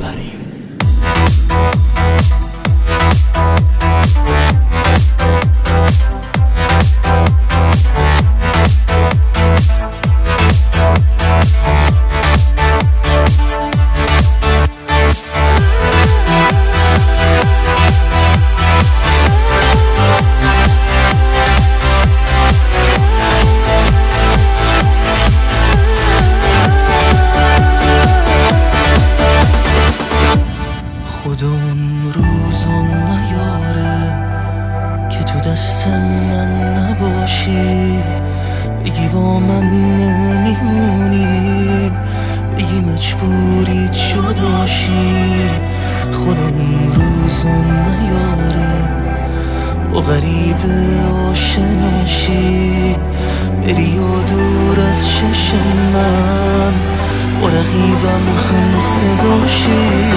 ببریم. اون روزا نیاره که تو دست من نباشی، بگی با من نمیمونی، بگی مجبوری جداشی. خدا اون روزا نیاره با غریب آشناشی، بری و دور از چشم من با رقیبم هم صداشی.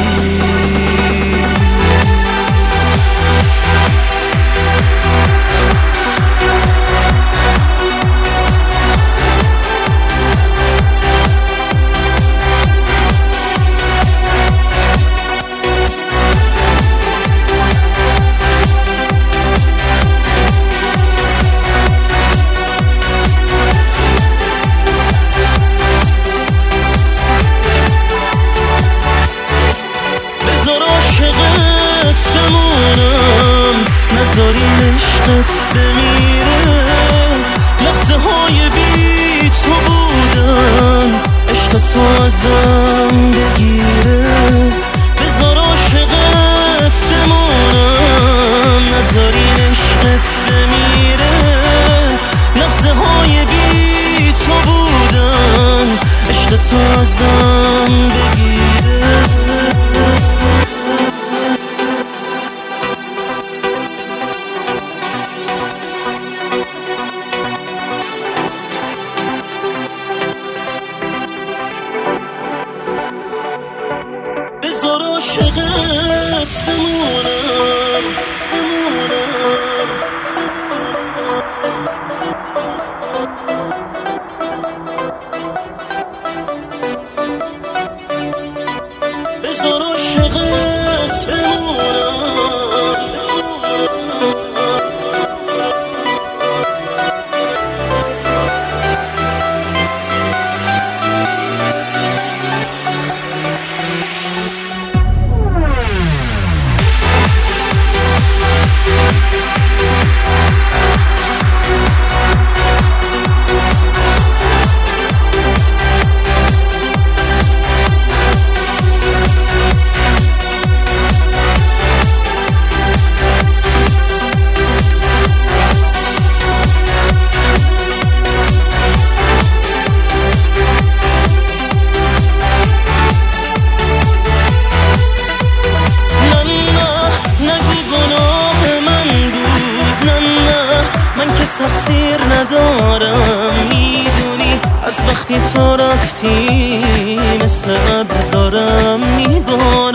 نذاری عشقت بمیره، لحظه های بی تو بودن عشقت رو ازم بگیره. بذار عاشقت بمونم، نذاری عشقت بمیره، لحظه های بی تو بودن عشقت رو ازم بگیره. بذار عاشقت بمونم بذار عاشقت بمونم. تقصیر ندارم، میدونی از وقتی تو رفتی مثل ابر دارم میبارم.